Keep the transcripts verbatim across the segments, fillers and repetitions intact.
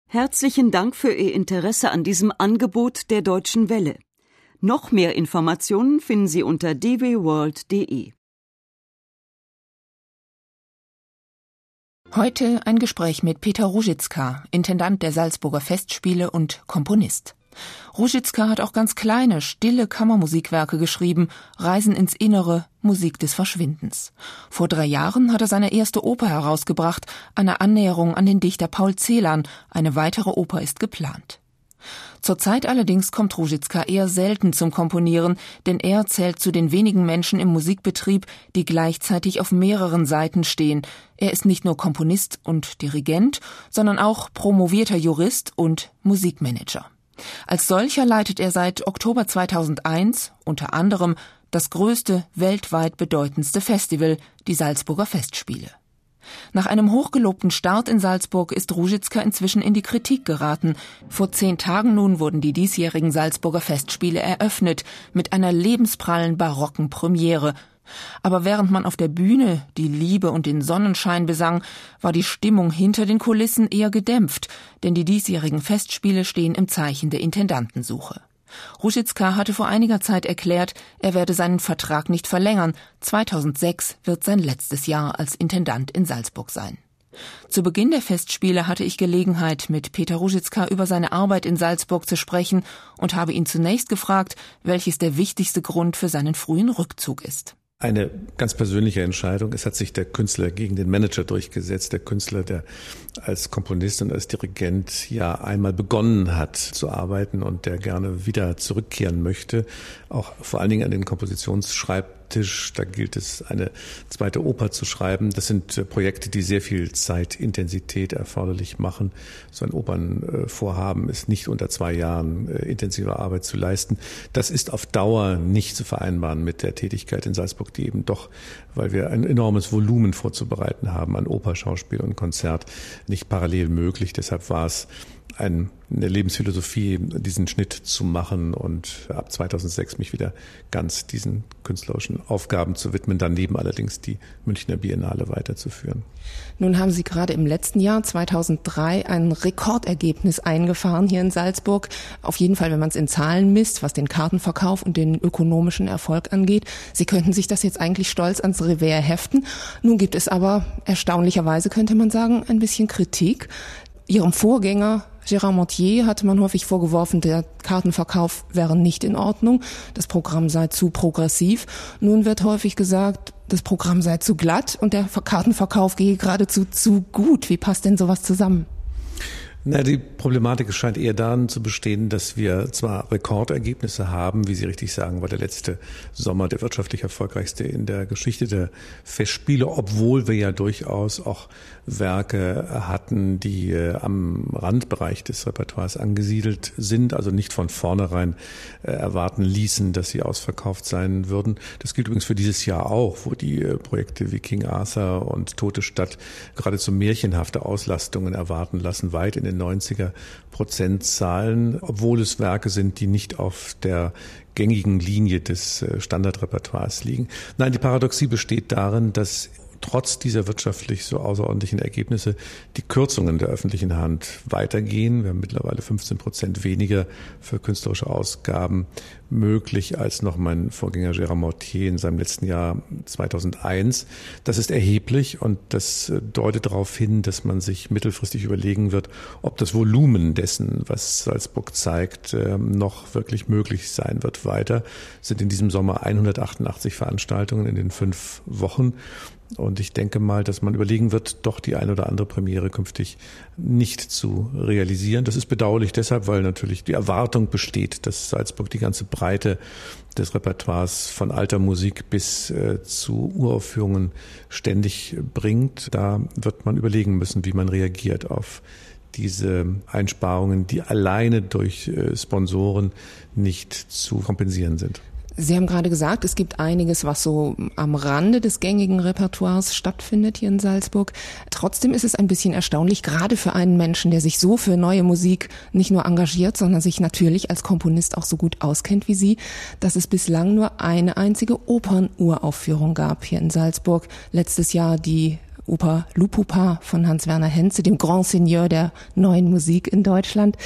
Herzlichen Dank für Ihr Interesse an diesem Angebot der Deutschen Welle. Noch mehr Informationen finden Sie unter d w world punkt d e. Heute ein Gespräch mit Peter Ruzicka, Intendant der Salzburger Festspiele und Komponist. Ruzicka hat auch ganz kleine, stille Kammermusikwerke geschrieben, Reisen ins Innere, Musik des Verschwindens. Vor drei Jahren hat er seine erste Oper herausgebracht, eine Annäherung an den Dichter Paul Celan. Eine weitere Oper ist geplant. Zurzeit allerdings kommt Ruzicka eher selten zum Komponieren, denn er zählt zu den wenigen Menschen im Musikbetrieb, die gleichzeitig auf mehreren Seiten stehen. Er ist nicht nur Komponist und Dirigent, sondern auch promovierter Jurist und Musikmanager. Als solcher leitet er seit Oktober zweitausendeins unter anderem das größte, weltweit bedeutendste Festival, die Salzburger Festspiele. Nach einem hochgelobten Start in Salzburg ist Ruzicka inzwischen in die Kritik geraten. Vor zehn Tagen nun wurden die diesjährigen Salzburger Festspiele eröffnet, mit einer lebensprallen barocken Premiere. Aber während man auf der Bühne die Liebe und den Sonnenschein besang, war die Stimmung hinter den Kulissen eher gedämpft, denn die diesjährigen Festspiele stehen im Zeichen der Intendantensuche. Ruzicka hatte vor einiger Zeit erklärt, er werde seinen Vertrag nicht verlängern. zweitausendsechs wird sein letztes Jahr als Intendant in Salzburg sein. Zu Beginn der Festspiele hatte ich Gelegenheit, mit Peter Ruzicka über seine Arbeit in Salzburg zu sprechen und habe ihn zunächst gefragt, welches der wichtigste Grund für seinen frühen Rückzug ist. Eine ganz persönliche Entscheidung. Es hat sich der Künstler gegen den Manager durchgesetzt. Der Künstler, der als Komponist und als Dirigent ja einmal begonnen hat zu arbeiten und der gerne wieder zurückkehren möchte, auch vor allen Dingen an den Kompositionsschreibtisch. Da gilt es, eine zweite Oper zu schreiben. Das sind Projekte, die sehr viel Zeitintensität erforderlich machen. So ein Opernvorhaben ist nicht unter zwei Jahren intensiver Arbeit zu leisten. Das ist auf Dauer nicht zu vereinbaren mit der Tätigkeit in Salzburg, die eben doch, weil wir ein enormes Volumen vorzubereiten haben an Oper, Schauspiel und Konzert, nicht parallel möglich. Deshalb war es eine Lebensphilosophie, diesen Schnitt zu machen und ab zweitausendsechs mich wieder ganz diesen künstlerischen Aufgaben zu widmen, daneben allerdings die Münchner Biennale weiterzuführen. Nun haben Sie gerade im letzten Jahr, zweitausenddrei, ein Rekordergebnis eingefahren hier in Salzburg. Auf jeden Fall, wenn man es in Zahlen misst, was den Kartenverkauf und den ökonomischen Erfolg angeht. Sie könnten sich das jetzt eigentlich stolz ans Revers heften. Nun gibt es aber, erstaunlicherweise könnte man sagen, ein bisschen Kritik. Ihrem Vorgänger Gérard Mortier hatte man häufig vorgeworfen, der Kartenverkauf wäre nicht in Ordnung, das Programm sei zu progressiv. Nun wird häufig gesagt, das Programm sei zu glatt und der Kartenverkauf gehe geradezu zu gut. Wie passt denn sowas zusammen? Na, die Problematik scheint eher darin zu bestehen, dass wir zwar Rekordergebnisse haben, wie Sie richtig sagen, war der letzte Sommer der wirtschaftlich erfolgreichste in der Geschichte der Festspiele, obwohl wir ja durchaus auch Werke hatten, die äh, am Randbereich des Repertoires angesiedelt sind, also nicht von vornherein äh, erwarten ließen, dass sie ausverkauft sein würden. Das gilt übrigens für dieses Jahr auch, wo die äh, Projekte wie King Arthur und Tote Stadt geradezu märchenhafte Auslastungen erwarten lassen, weit in den neunziger Prozentzahlen, obwohl es Werke sind, die nicht auf der gängigen Linie des äh, Standardrepertoires liegen. Nein, die Paradoxie besteht darin, dass trotz dieser wirtschaftlich so außerordentlichen Ergebnisse die Kürzungen der öffentlichen Hand weitergehen. Wir haben mittlerweile fünfzehn Prozent weniger für künstlerische Ausgaben möglich als noch mein Vorgänger Gérard Mortier in seinem letzten Jahr zweitausendeins. Das ist erheblich und das deutet darauf hin, dass man sich mittelfristig überlegen wird, ob das Volumen dessen, was Salzburg zeigt, noch wirklich möglich sein wird. Weiter sind in diesem Sommer hundertachtundachtzig Veranstaltungen in den fünf Wochen. Und ich denke mal, dass man überlegen wird, doch die eine oder andere Premiere künftig nicht zu realisieren. Das ist bedauerlich deshalb, weil natürlich die Erwartung besteht, dass Salzburg die ganze Breite des Repertoires von alter Musik bis äh, zu Uraufführungen ständig bringt. Da wird man überlegen müssen, wie man reagiert auf diese Einsparungen, die alleine durch äh, Sponsoren nicht zu kompensieren sind. Sie haben gerade gesagt, es gibt einiges, was so am Rande des gängigen Repertoires stattfindet hier in Salzburg. Trotzdem ist es ein bisschen erstaunlich, gerade für einen Menschen, der sich so für neue Musik nicht nur engagiert, sondern sich natürlich als Komponist auch so gut auskennt wie Sie, dass es bislang nur eine einzige Opernuraufführung gab hier in Salzburg. Letztes Jahr die Oper Lupupa von Hans-Werner Henze, dem Grand Seigneur der neuen Musik in Deutschland.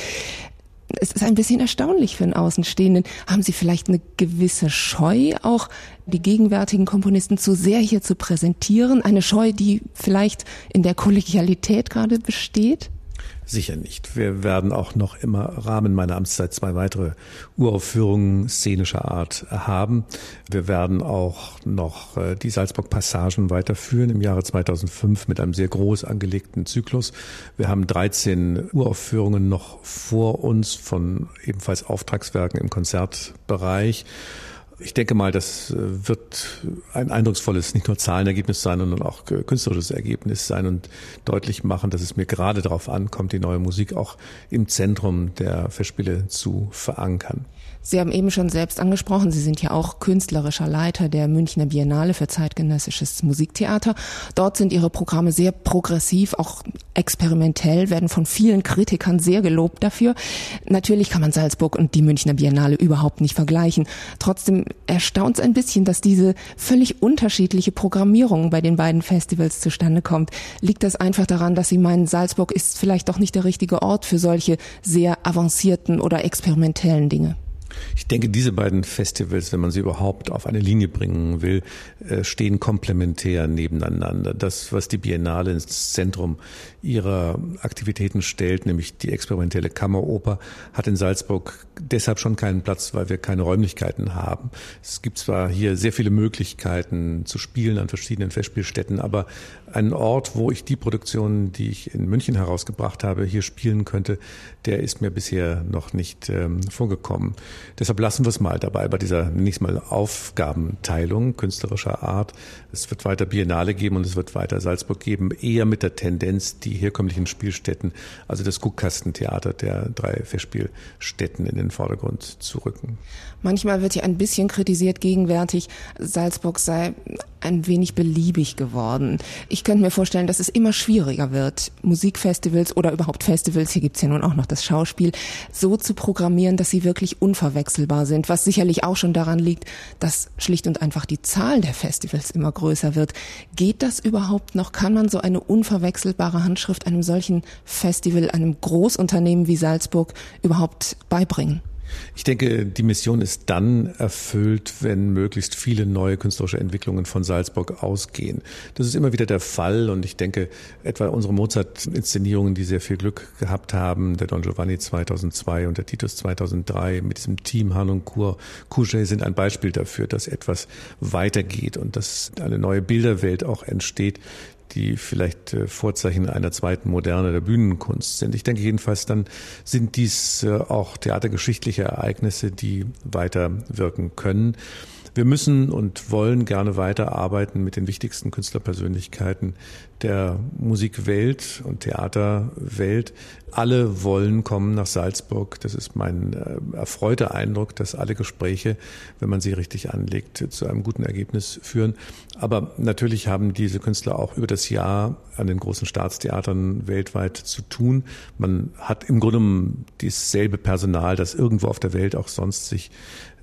Es ist ein bisschen erstaunlich für einen Außenstehenden. Haben Sie vielleicht eine gewisse Scheu, auch die gegenwärtigen Komponisten zu sehr hier zu präsentieren? Eine Scheu, die vielleicht in der Kollegialität gerade besteht? Sicher nicht. Wir werden auch noch im Rahmen meiner Amtszeit zwei weitere Uraufführungen szenischer Art haben. Wir werden auch noch die Salzburg-Passagen weiterführen im Jahre zweitausendfünf mit einem sehr groß angelegten Zyklus. Wir haben dreizehn Uraufführungen noch vor uns von ebenfalls Auftragswerken im Konzertbereich. Ich denke mal, das wird ein eindrucksvolles, nicht nur Zahlenergebnis sein, sondern auch künstlerisches Ergebnis sein und deutlich machen, dass es mir gerade darauf ankommt, die neue Musik auch im Zentrum der Festspiele zu verankern. Sie haben eben schon selbst angesprochen, Sie sind ja auch künstlerischer Leiter der Münchner Biennale für zeitgenössisches Musiktheater. Dort sind Ihre Programme sehr progressiv, auch experimentell, werden von vielen Kritikern sehr gelobt dafür. Natürlich kann man Salzburg und die Münchner Biennale überhaupt nicht vergleichen. Trotzdem erstaunt es ein bisschen, dass diese völlig unterschiedliche Programmierung bei den beiden Festivals zustande kommt. Liegt das einfach daran, dass Sie meinen, Salzburg ist vielleicht doch nicht der richtige Ort für solche sehr avancierten oder experimentellen Dinge? Ich denke, diese beiden Festivals, wenn man sie überhaupt auf eine Linie bringen will, stehen komplementär nebeneinander. Das, was die Biennale ins Zentrum ihrer Aktivitäten stellt, nämlich die experimentelle Kammeroper, hat in Salzburg deshalb schon keinen Platz, weil wir keine Räumlichkeiten haben. Es gibt zwar hier sehr viele Möglichkeiten zu spielen an verschiedenen Festspielstätten, aber ein Ort, wo ich die Produktionen, die ich in München herausgebracht habe, hier spielen könnte, der ist mir bisher noch nicht ähm, vorgekommen. Deshalb lassen wir es mal dabei bei dieser nächsten Mal Aufgabenteilung künstlerischer Art. Es wird weiter Biennale geben und es wird weiter Salzburg geben, eher mit der Tendenz, die herkömmlichen Spielstätten, also das Guckkastentheater der drei Festspielstätten in den Vordergrund zu rücken. Manchmal wird ja ein bisschen kritisiert gegenwärtig, Salzburg sei ein wenig beliebig geworden. Ich könnte mir vorstellen, dass es immer schwieriger wird, Musikfestivals oder überhaupt Festivals, hier gibt's ja nun auch noch das Schauspiel, so zu programmieren, dass sie wirklich unverwechselbar sind, was sicherlich auch schon daran liegt, dass schlicht und einfach die Zahl der Festivals immer größer wird. Geht das überhaupt noch? Kann man so eine unverwechselbare Handschrift einem solchen Festival, einem Großunternehmen wie Salzburg überhaupt beibringen? Ich denke, die Mission ist dann erfüllt, wenn möglichst viele neue künstlerische Entwicklungen von Salzburg ausgehen. Das ist immer wieder der Fall und ich denke, etwa unsere Mozart-Inszenierungen, die sehr viel Glück gehabt haben, der Don Giovanni zweitausendzwei und der Titus zweitausenddrei mit diesem Team Harnoncourt, Couget sind ein Beispiel dafür, dass etwas weitergeht und dass eine neue Bilderwelt auch entsteht, die vielleicht äh, Vorzeichen einer zweiten Moderne der Bühnenkunst sind. Ich denke jedenfalls, dann sind dies äh, auch theatergeschichtliche Ereignisse, die weiter wirken können. Wir müssen und wollen gerne weiterarbeiten mit den wichtigsten Künstlerpersönlichkeiten der Musikwelt und Theaterwelt. Alle wollen kommen nach Salzburg. Das ist mein äh, erfreuter Eindruck, dass alle Gespräche, wenn man sie richtig anlegt, zu einem guten Ergebnis führen. Aber natürlich haben diese Künstler auch über das Jahr an den großen Staatstheatern weltweit zu tun. Man hat im Grunde dasselbe Personal, das irgendwo auf der Welt auch sonst sich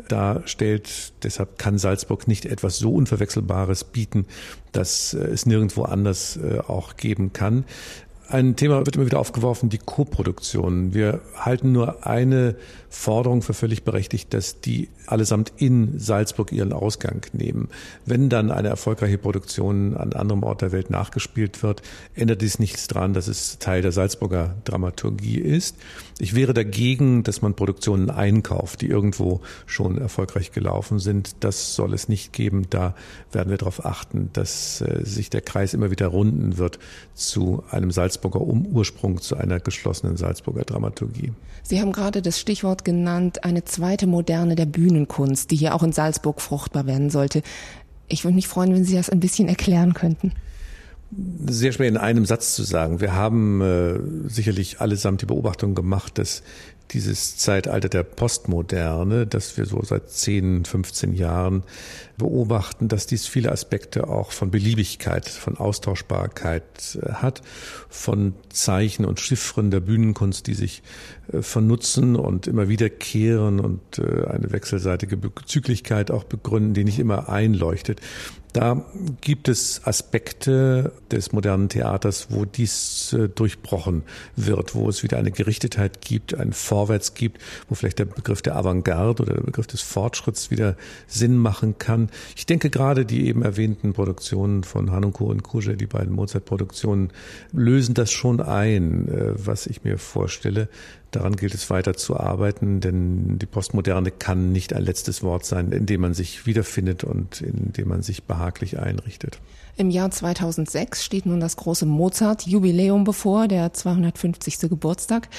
darstellt. Deshalb kann Salzburg nicht etwas so Unverwechselbares bieten, dass es nirgendwo anders auch geben kann. Ein Thema wird immer wieder aufgeworfen, die Koproduktion. Wir halten nur eine Forderung für völlig berechtigt, dass die allesamt in Salzburg ihren Ausgang nehmen. Wenn dann eine erfolgreiche Produktion an anderem Ort der Welt nachgespielt wird, ändert dies nichts daran, dass es Teil der Salzburger Dramaturgie ist. Ich wäre dagegen, dass man Produktionen einkauft, die irgendwo schon erfolgreich gelaufen sind. Das soll es nicht geben. Da werden wir darauf achten, dass äh, sich der Kreis immer wieder runden wird zu einem Salzburger Ursprung, zu einer geschlossenen Salzburger Dramaturgie. Sie haben gerade das Stichwort genannt, eine zweite Moderne der Bühnenkunst, die hier auch in Salzburg fruchtbar werden sollte. Ich würde mich freuen, wenn Sie das ein bisschen erklären könnten. Sehr schwer in einem Satz zu sagen. Wir haben äh, sicherlich allesamt die Beobachtung gemacht, dass dieses Zeitalter der Postmoderne, das wir so seit zehn, fünfzehn Jahren beobachten, dass dies viele Aspekte auch von Beliebigkeit, von Austauschbarkeit hat, von Zeichen und Chiffren der Bühnenkunst, die sich vernutzen und immer wiederkehren und eine wechselseitige Bezüglichkeit auch begründen, die nicht immer einleuchtet. Da gibt es Aspekte des modernen Theaters, wo dies äh, durchbrochen wird, wo es wieder eine Gerichtetheit gibt, ein Vorwärts gibt, wo vielleicht der Begriff der Avantgarde oder der Begriff des Fortschritts wieder Sinn machen kann. Ich denke gerade die eben erwähnten Produktionen von Hanunku und Kuje, die beiden Mozart-Produktionen, lösen das schon ein, äh, was ich mir vorstelle. Daran gilt es weiter zu arbeiten, denn die Postmoderne kann nicht ein letztes Wort sein, in dem man sich wiederfindet und in dem man sich behaglich einrichtet. Im Jahr zweitausendsechs steht nun das große Mozart-Jubiläum bevor, der zweihundertfünfzigste Geburtstag.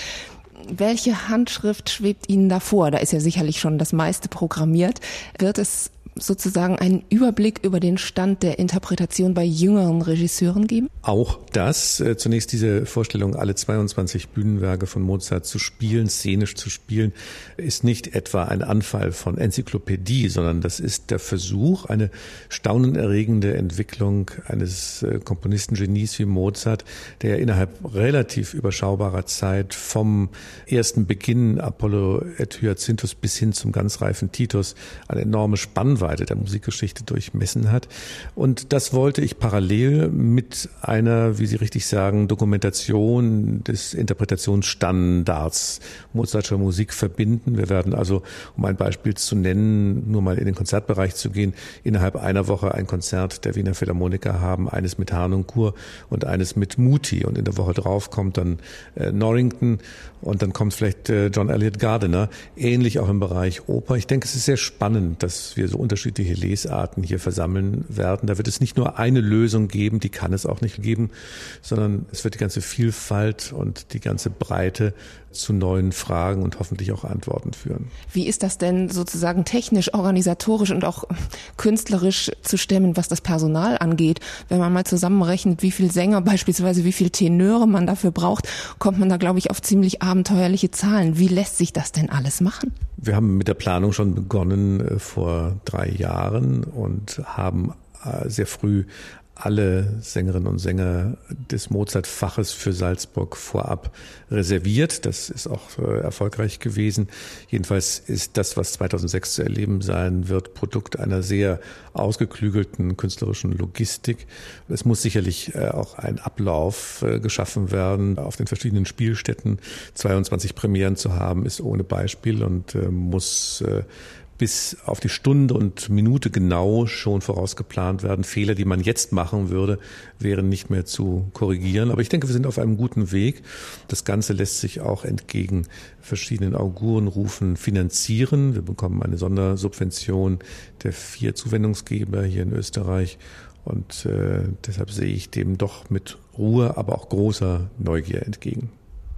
Welche Handschrift schwebt Ihnen da vor? Da ist ja sicherlich schon das meiste programmiert. Wird es sozusagen einen Überblick über den Stand der Interpretation bei jüngeren Regisseuren geben? Auch das. Zunächst diese Vorstellung, alle zweiundzwanzig Bühnenwerke von Mozart zu spielen, szenisch zu spielen, ist nicht etwa ein Anfall von Enzyklopädie, sondern das ist der Versuch, eine staunenerregende Entwicklung eines Komponistengenies wie Mozart, der innerhalb relativ überschaubarer Zeit vom ersten Beginn Apollo et Hyacinthus bis hin zum ganz reifen Titus eine enorme Spannweite der Musikgeschichte durchmessen hat. Und das wollte ich parallel mit einer, wie Sie richtig sagen, Dokumentation des Interpretationsstandards Mozartscher Musik verbinden. Wir werden also, um ein Beispiel zu nennen, nur mal in den Konzertbereich zu gehen, innerhalb einer Woche ein Konzert der Wiener Philharmoniker haben, eines mit Harnoncourt und eines mit Muti. Und in der Woche drauf kommt dann äh, Norrington und dann kommt vielleicht äh, John Eliot Gardiner, ähnlich auch im Bereich Oper. Ich denke, es ist sehr spannend, dass wir so unterschiedliche Lesarten hier versammeln werden. Da wird es nicht nur eine Lösung geben, die kann es auch nicht geben, sondern es wird die ganze Vielfalt und die ganze Breite zu neuen Fragen und hoffentlich auch Antworten führen. Wie ist das denn sozusagen technisch, organisatorisch und auch künstlerisch zu stemmen, was das Personal angeht? Wenn man mal zusammenrechnet, wie viel Sänger beispielsweise, wie viel Tenöre man dafür braucht, kommt man da, glaube ich, auf ziemlich abenteuerliche Zahlen. Wie lässt sich das denn alles machen? Wir haben mit der Planung schon begonnen vor drei Jahren und haben sehr früh alle Sängerinnen und Sänger des Mozart-Faches für Salzburg vorab reserviert. Das ist auch äh, erfolgreich gewesen. Jedenfalls ist das, was zweitausendsechs zu erleben sein wird, Produkt einer sehr ausgeklügelten künstlerischen Logistik. Es muss sicherlich äh, auch ein Ablauf äh, geschaffen werden, auf den verschiedenen Spielstätten zweiundzwanzig Premieren zu haben, ist ohne Beispiel und äh, muss äh, bis auf die Stunde und Minute genau schon vorausgeplant werden. Fehler, die man jetzt machen würde, wären nicht mehr zu korrigieren. Aber ich denke, wir sind auf einem guten Weg. Das Ganze lässt sich auch entgegen verschiedenen Augurenrufen finanzieren. Wir bekommen eine Sondersubvention der vier Zuwendungsgeber hier in Österreich. Und äh, deshalb sehe ich dem doch mit Ruhe, aber auch großer Neugier entgegen.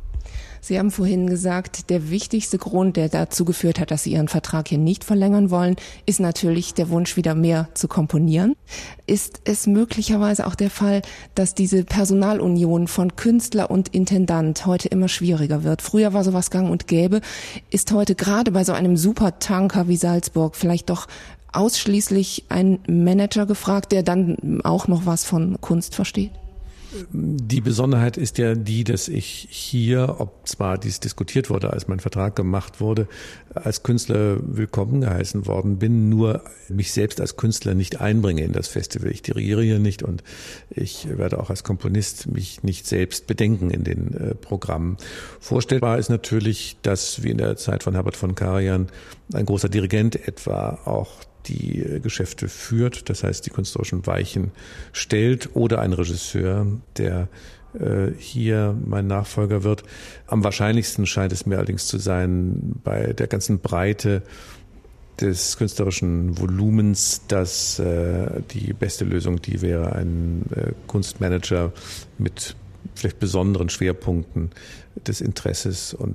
Sie haben vorhin gesagt, der wichtigste Grund, der dazu geführt hat, dass Sie Ihren Vertrag hier nicht verlängern wollen, ist natürlich der Wunsch, wieder mehr zu komponieren. Ist es möglicherweise auch der Fall, dass diese Personalunion von Künstler und Intendant heute immer schwieriger wird? Früher war sowas gang und gäbe. Ist heute gerade bei so einem Supertanker wie Salzburg vielleicht doch ausschließlich ein Manager gefragt, der dann auch noch was von Kunst versteht? Die Besonderheit ist ja die, dass ich hier, ob zwar dies diskutiert wurde, als mein Vertrag gemacht wurde, als Künstler willkommen geheißen worden bin, nur mich selbst als Künstler nicht einbringe in das Festival. Ich dirigiere hier nicht und ich werde auch als Komponist mich nicht selbst bedenken in den äh, Programmen. Vorstellbar ist natürlich, dass wie in der Zeit von Herbert von Karajan ein großer Dirigent etwa auch die Geschäfte führt, das heißt die künstlerischen Weichen stellt, oder ein Regisseur, der äh, hier mein Nachfolger wird. Am wahrscheinlichsten scheint es mir allerdings zu sein, bei der ganzen Breite des künstlerischen Volumens, dass äh, die beste Lösung die wäre, ein äh, Kunstmanager mit vielleicht besonderen Schwerpunkten des Interesses und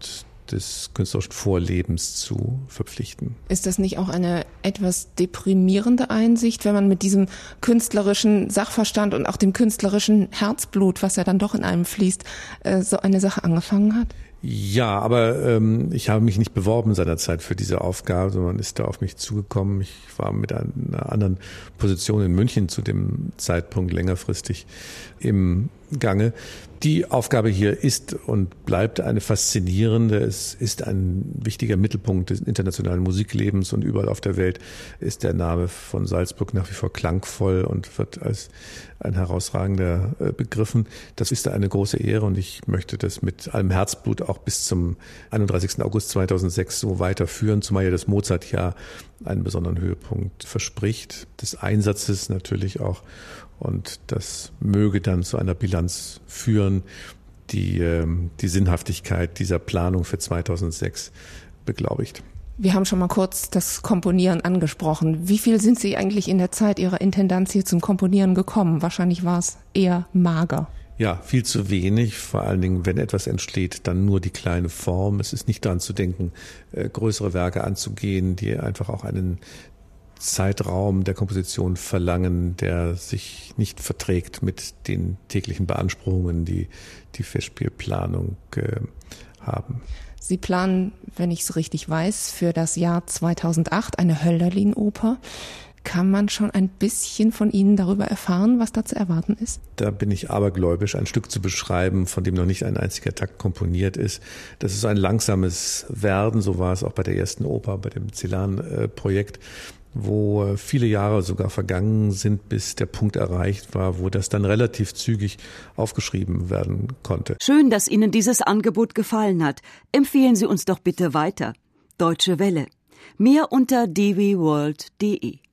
des künstlerischen Vorlebens zu verpflichten. Ist das nicht auch eine etwas deprimierende Einsicht, wenn man mit diesem künstlerischen Sachverstand und auch dem künstlerischen Herzblut, was ja dann doch in einem fließt, so eine Sache angefangen hat? Ja, aber ähm, ich habe mich nicht beworben seinerzeit für diese Aufgabe, sondern ist da auf mich zugekommen. Ich war mit einer anderen Position in München zu dem Zeitpunkt längerfristig im Gange. Die Aufgabe hier ist und bleibt eine faszinierende. Es ist ein wichtiger Mittelpunkt des internationalen Musiklebens und überall auf der Welt ist der Name von Salzburg nach wie vor klangvoll und wird als ein herausragender begriffen. Das ist eine große Ehre und ich möchte das mit allem Herzblut auch bis zum einunddreißigsten August zweitausendsechs so weiterführen, zumal ja das Mozart-Jahr einen besonderen Höhepunkt verspricht, des Einsatzes natürlich auch. Und das möge dann zu einer Bilanz führen, die die Sinnhaftigkeit dieser Planung für zweitausendsechs beglaubigt. Wir haben schon mal kurz das Komponieren angesprochen. Wie viel sind Sie eigentlich in der Zeit Ihrer Intendanz hier zum Komponieren gekommen? Wahrscheinlich war es eher mager. Ja, viel zu wenig. Vor allen Dingen, wenn etwas entsteht, dann nur die kleine Form. Es ist nicht daran zu denken, größere Werke anzugehen, die einfach auch einen Zeitraum der Komposition verlangen, der sich nicht verträgt mit den täglichen Beanspruchungen, die die Festspielplanung äh, haben. Sie planen, wenn ich es richtig weiß, für das Jahr zweitausendacht eine Hölderlin-Oper. Kann man schon ein bisschen von Ihnen darüber erfahren, was da zu erwarten ist? Da bin ich abergläubisch, ein Stück zu beschreiben, von dem noch nicht ein einziger Takt komponiert ist. Das ist ein langsames Werden, so war es auch bei der ersten Oper, bei dem Celan-Projekt, wo viele Jahre sogar vergangen sind, bis der Punkt erreicht war, wo das dann relativ zügig aufgeschrieben werden konnte. Schön, dass Ihnen dieses Angebot gefallen hat. Empfehlen Sie uns doch bitte weiter. Deutsche Welle. Mehr unter d w world punkt d e.